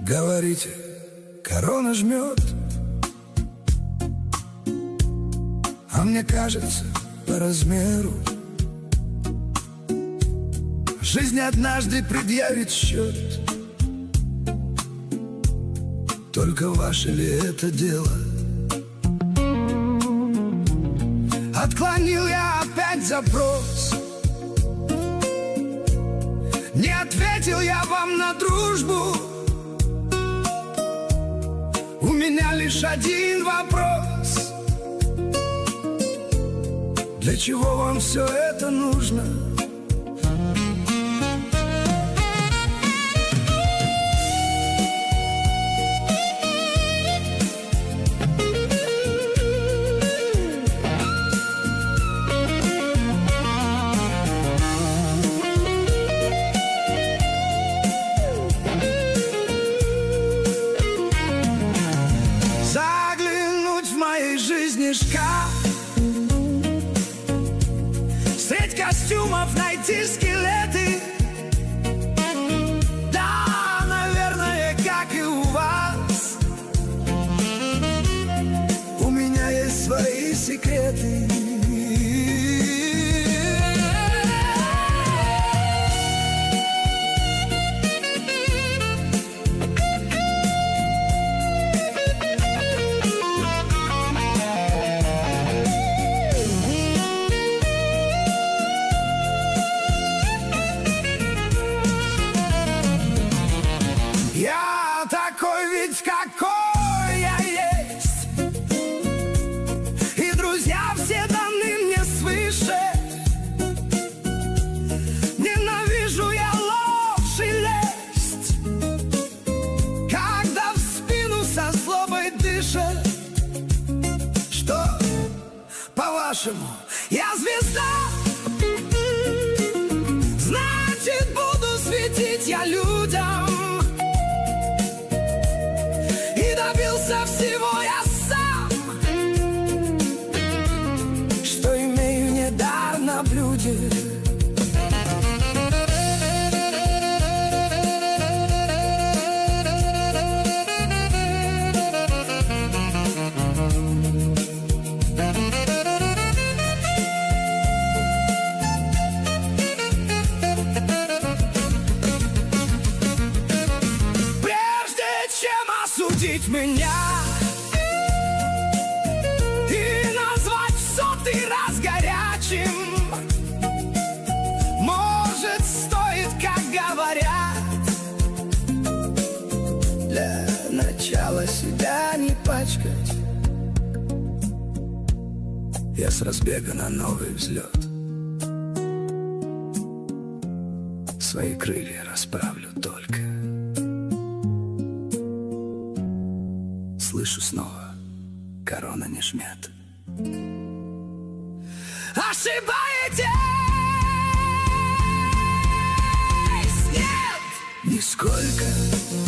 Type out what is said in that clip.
Говорите, корона жмет, а мне кажется, по размеру жизнь однажды предъявит счет. Только ваше ли это дело? Отклонил я опять запрос, не ответил я вам на дружбу. У меня лишь один вопрос: для чего вам все это нужно? Средь костюмов найти скелеты. Да, наверное, как и у вас, у меня есть свои секреты. Какой я есть, и друзья все даны мне свыше. Ненавижу я ложь и лесть, когда в спину со злобой дышат. Что, по-вашему, я звезда? Значит, буду светить я людям. Добился всего я сам, что имею не дар на блюде. Судить меня и назвать в 100-й раз горячим, может, стоит, как говорят, для начала себя не пачкать. Я с разбега на новый взлет свои крылья расправлю только. Слышу снова, корона не жмет. Ошибаетесь! Нет! Нисколько.